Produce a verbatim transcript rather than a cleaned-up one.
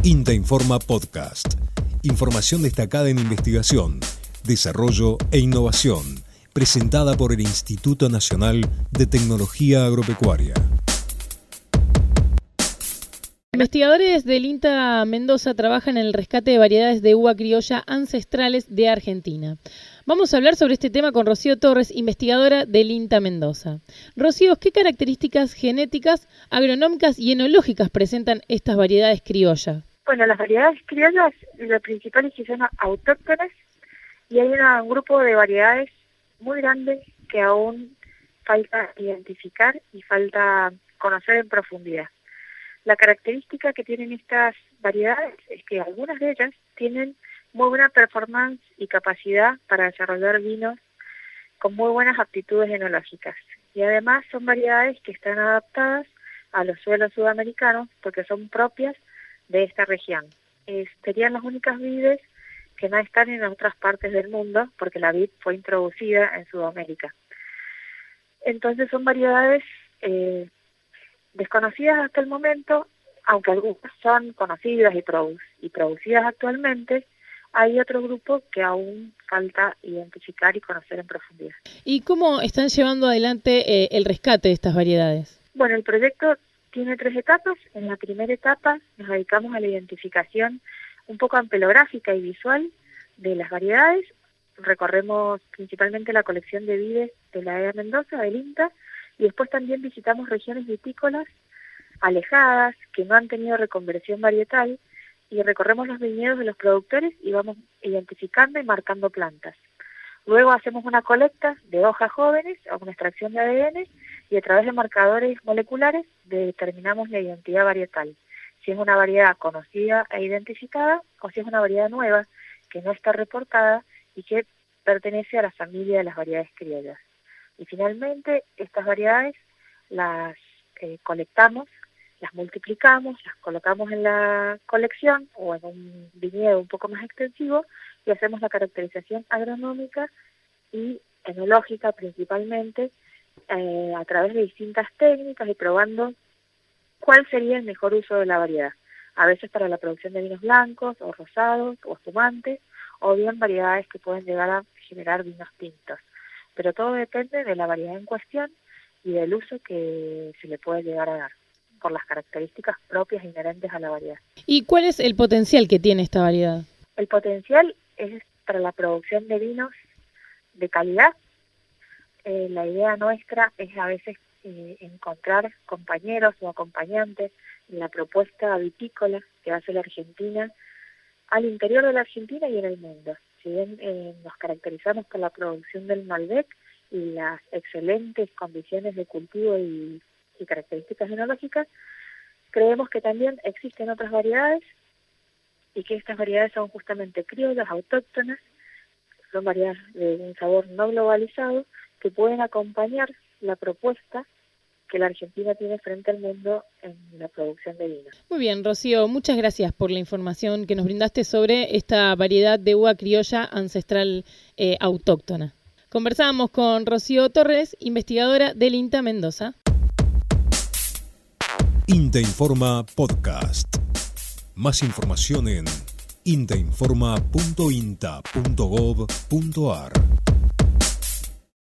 INTA Informa Podcast. Información destacada en investigación, desarrollo e innovación, presentada por el Instituto Nacional de Tecnología Agropecuaria. Investigadores del INTA Mendoza trabajan en el rescate de variedades de uva criolla ancestrales de Argentina. Vamos a hablar sobre este tema con Rocío Torres, investigadora del INTA Mendoza. Rocío, ¿qué características genéticas, agronómicas y enológicas presentan estas variedades criollas? Bueno, las variedades criollas, lo principal es que son autóctonas y hay una, un grupo de variedades muy grande que aún falta identificar y falta conocer en profundidad. La característica que tienen estas variedades es que algunas de ellas tienen muy buena performance y capacidad para desarrollar vinos con muy buenas aptitudes enológicas. Y además son variedades que están adaptadas a los suelos sudamericanos porque son propias de esta región. Eh, serían las únicas vides que no están en otras partes del mundo porque la vid fue introducida en Sudamérica. Entonces son variedades eh, desconocidas hasta el momento, aunque algunas son conocidas y, produ- y producidas actualmente. Hay otro grupo que aún falta identificar y conocer en profundidad. ¿Y cómo están llevando adelante eh, el rescate de estas variedades? Bueno, el proyecto tiene tres etapas. En la primera etapa nos dedicamos a la identificación un poco ampelográfica y visual de las variedades. Recorremos principalmente la colección de vides de la E A Mendoza, del INTA, y después también visitamos regiones vitícolas alejadas que no han tenido reconversión varietal y recorremos los viñedos de los productores y vamos identificando y marcando plantas. Luego hacemos una colecta de hojas jóvenes o una extracción de A D N y a través de marcadores moleculares determinamos la identidad varietal, si es una variedad conocida e identificada o si es una variedad nueva que no está reportada y que pertenece a la familia de las variedades criollas. Y finalmente estas variedades las eh, colectamos, las multiplicamos, las colocamos en la colección o en un viñedo un poco más extensivo y hacemos la caracterización agronómica y enológica principalmente eh, a través de distintas técnicas y probando cuál sería el mejor uso de la variedad. A veces para la producción de vinos blancos o rosados o espumantes o bien variedades que pueden llegar a generar vinos tintos. Pero todo depende de la variedad en cuestión y del uso que se le puede llegar a dar, por las características propias e inherentes a la variedad. ¿Y cuál es el potencial que tiene esta variedad? El potencial es para la producción de vinos de calidad. Eh, la idea nuestra es a veces eh, encontrar compañeros o acompañantes en la propuesta vitícola que hace la Argentina al interior de la Argentina y en el mundo. Si bien eh, nos caracterizamos por la producción del Malbec y las excelentes condiciones de cultivo y, y características enológicas, creemos que también existen otras variedades y que estas variedades son justamente criollas, autóctonas, son variedades de un sabor no globalizado que pueden acompañar la propuesta que la Argentina tiene frente al mundo en la producción de vinos. Muy bien, Rocío, muchas gracias por la información que nos brindaste sobre esta variedad de uva criolla ancestral eh, autóctona. Conversábamos con Rocío Torres, investigadora del INTA Mendoza. INTA Informa Podcast. Más información en intainforma punto inta punto gov punto ar.